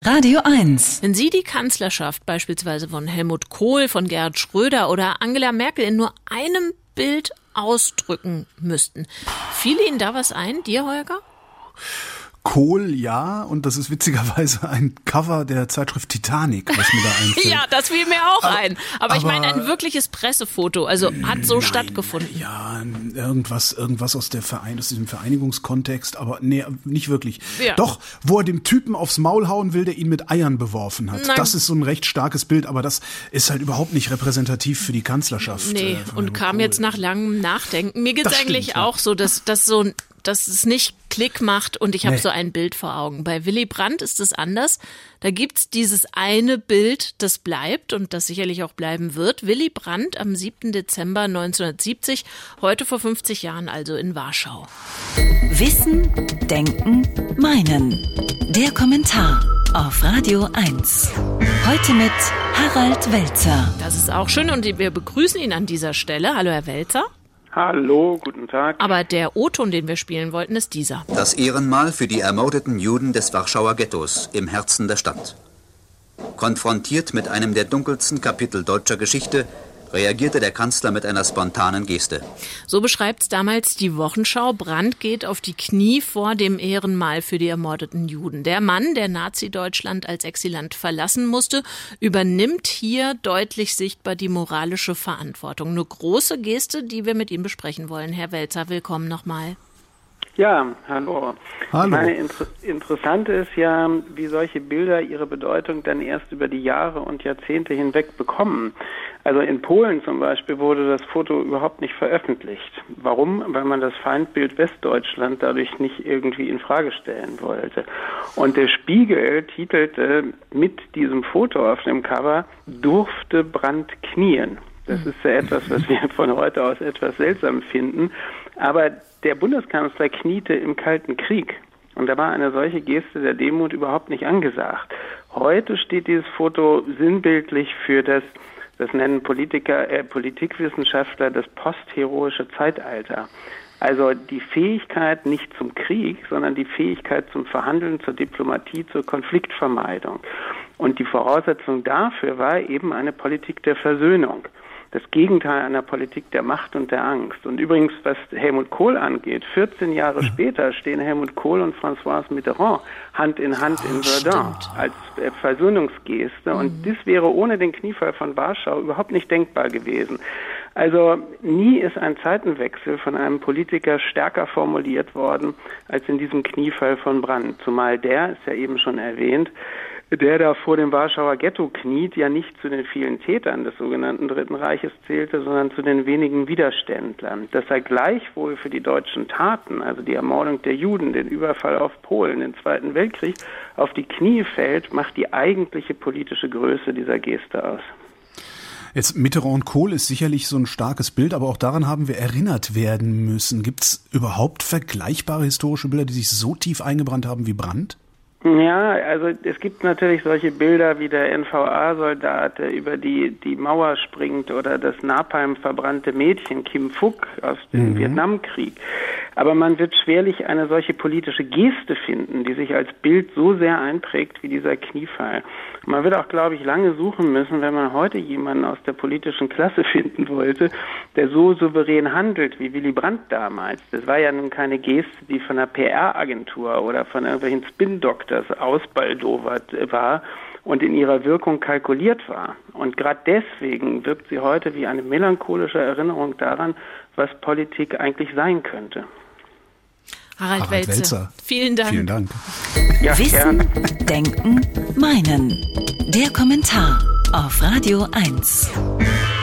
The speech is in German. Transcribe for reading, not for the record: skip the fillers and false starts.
Radio 1. Wenn Sie die Kanzlerschaft beispielsweise von Helmut Kohl, von Gerhard Schröder oder Angela Merkel in nur einem Bild ausdrücken müssten, fiel Ihnen da was ein, dir, Holger? Kohl, ja, und das ist witzigerweise ein Cover der Zeitschrift Titanic, was mir da einfällt. Ja, das fiel mir auch ein. Aber ich meine ein wirkliches Pressefoto, also hat so stattgefunden. Ja, irgendwas aus diesem Vereinigungskontext, aber nee, nicht wirklich. Ja. Doch, wo er dem Typen aufs Maul hauen will, der ihn mit Eiern beworfen hat. Nein. Das ist so ein recht starkes Bild, aber das ist halt überhaupt nicht repräsentativ für die Kanzlerschaft. Nee, und kam jetzt nach langem Nachdenken. Mir geht's eigentlich stimmt, ja. auch so, dass es nicht Klick macht und ich habe so ein Bild vor Augen. Bei Willy Brandt ist es anders. Da gibt's dieses eine Bild, das bleibt und das sicherlich auch bleiben wird. Willy Brandt am 7. Dezember 1970, heute vor 50 Jahren also in Warschau. Wissen, Denken, Meinen. Der Kommentar auf Radio 1. Heute mit Harald Welzer. Das ist auch schön und wir begrüßen ihn an dieser Stelle. Hallo, Herr Welzer. Hallo, guten Tag. Aber der O-Ton, den wir spielen wollten, ist dieser. Das Ehrenmal für die ermordeten Juden des Warschauer Ghettos im Herzen der Stadt. Konfrontiert mit einem der dunkelsten Kapitel deutscher Geschichte, reagierte der Kanzler mit einer spontanen Geste. So beschreibt's damals die Wochenschau. Brandt geht auf die Knie vor dem Ehrenmal für die ermordeten Juden. Der Mann, der Nazi-Deutschland als Exilant verlassen musste, übernimmt hier deutlich sichtbar die moralische Verantwortung. Eine große Geste, die wir mit ihm besprechen wollen. Herr Welzer, willkommen nochmal. Ja, hallo. Hallo. Ich meine, interessant ist ja, wie solche Bilder ihre Bedeutung dann erst über die Jahre und Jahrzehnte hinweg bekommen. Also in Polen zum Beispiel wurde das Foto überhaupt nicht veröffentlicht. Warum? Weil man das Feindbild Westdeutschland dadurch nicht irgendwie in Frage stellen wollte. Und der Spiegel titelte mit diesem Foto auf dem Cover, durfte Brandt knien. Das ist ja etwas, was wir von heute aus etwas seltsam finden. Aber der Bundeskanzler kniete im Kalten Krieg. Und da war eine solche Geste der Demut überhaupt nicht angesagt. Heute steht dieses Foto sinnbildlich für das nennen Politikwissenschaftler das postheroische Zeitalter. Also die Fähigkeit nicht zum Krieg, sondern die Fähigkeit zum Verhandeln, zur Diplomatie, zur Konfliktvermeidung. Und die Voraussetzung dafür war eben eine Politik der Versöhnung. Das Gegenteil einer Politik der Macht und der Angst. Und übrigens, was Helmut Kohl angeht, 14 Jahre später stehen Helmut Kohl und François Mitterrand Hand in Hand in Verdun als Versöhnungsgeste. Und das wäre ohne den Kniefall von Warschau überhaupt nicht denkbar gewesen. Also nie ist ein Zeitenwechsel von einem Politiker stärker formuliert worden als in diesem Kniefall von Brandt. Zumal der, ist ja eben schon erwähnt, der da vor dem Warschauer Ghetto kniet, ja nicht zu den vielen Tätern des sogenannten Dritten Reiches zählte, sondern zu den wenigen Widerständlern. Dass er gleichwohl für die deutschen Taten, also die Ermordung der Juden, den Überfall auf Polen, den Zweiten Weltkrieg, auf die Knie fällt, macht die eigentliche politische Größe dieser Geste aus. Jetzt Mitterrand und Kohl ist sicherlich so ein starkes Bild, aber auch daran haben wir erinnert werden müssen. Gibt es überhaupt vergleichbare historische Bilder, die sich so tief eingebrannt haben wie Brandt? Ja, also es gibt natürlich solche Bilder wie der NVA-Soldat, der über die Mauer springt, oder das Napalm verbrannte Mädchen Kim Phuc aus dem Vietnamkrieg. Aber man wird schwerlich eine solche politische Geste finden, die sich als Bild so sehr einprägt wie dieser Kniefall. Man wird auch, glaube ich, lange suchen müssen, wenn man heute jemanden aus der politischen Klasse finden wollte, der so souverän handelt wie Willy Brandt damals. Das war ja nun keine Geste, die von einer PR-Agentur oder von irgendwelchen Spin-Doctors ausbaldowert war und in ihrer Wirkung kalkuliert war. Und gerade deswegen wirkt sie heute wie eine melancholische Erinnerung daran, was Politik eigentlich sein könnte. Harald Welzer. Vielen Dank. Vielen Dank. Ja, Wissen, gerne. Denken, Meinen. Der Kommentar auf Radio 1.